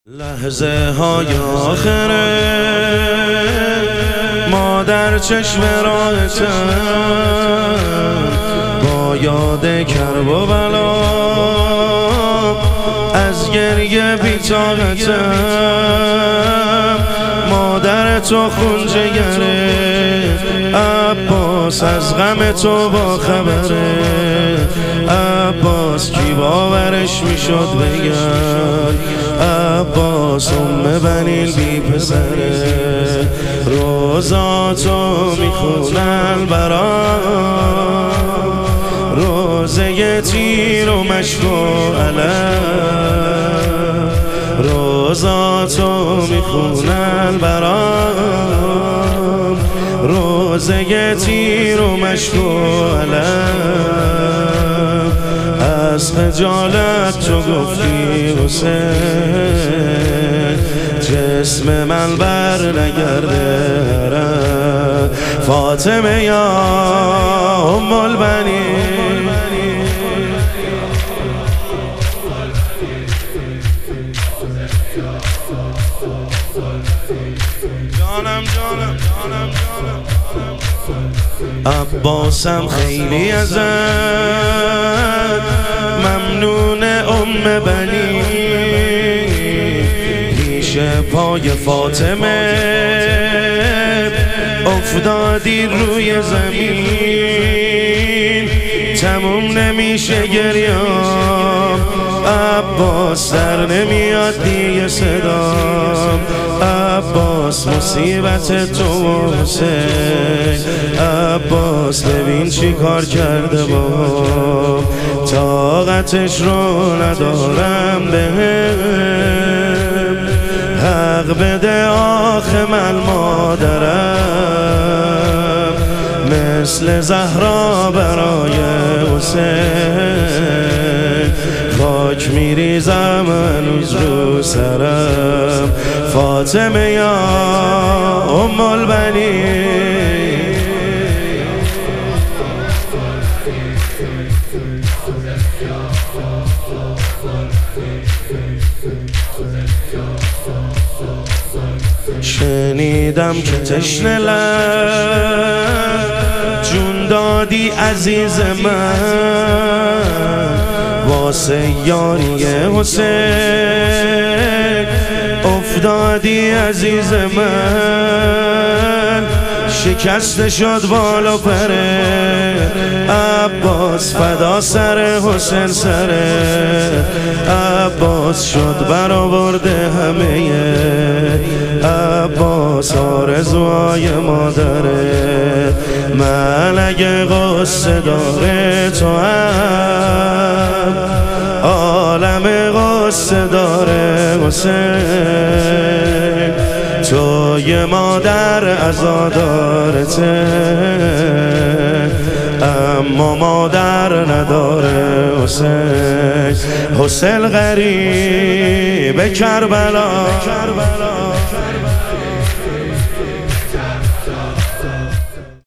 لحظه های آخره ما در چشم راهتم، با یاد کرب و بلا از گریه بی‌طاقتم. مادر تو خون جگره، عباس از غم تو با خبره. عباس کی باورش میشد بگن، عباس بنیل بی پسره. روزاتو میخونن برام، روزه تیر و مشک و علم. روزاتو میخونن برام، روزه تیر و مشک و علم. از خجالت تو گفتی حسین، جسم من بر نگرده. فاطمه یا ام البنین، جانم جانم جانم جانم. عباسم خیلی ازت ممنون ام بنی، پیش پای فاطمه افتادی روی زمین. تموم نمیشه گریام، عباس در نمیاد دیگه صدام. عباس مصیبت تو حسین، عباس ببین چی کار کرده با طاقتش رو ندارم بهم. حق بده آخه من مادرم، مثل زهرا برای حسین. خاک میریزم هنوز رو سرم، فاطمه یا ام البنین. شنیدم که تشنه لب جون دادی عزیز من، واسه یاری حسین افتادی عزیز من. شکسته شد بالا پره، عباس فدا سر حسین سره. عباس شد برآورده همه، عباس آرزوهای مادره. من اگه قصه داره تو هم عالم قصه داره حسین. تو یه مادر عزادارته، اما مادر نداره حسین. حسین غریب کربلا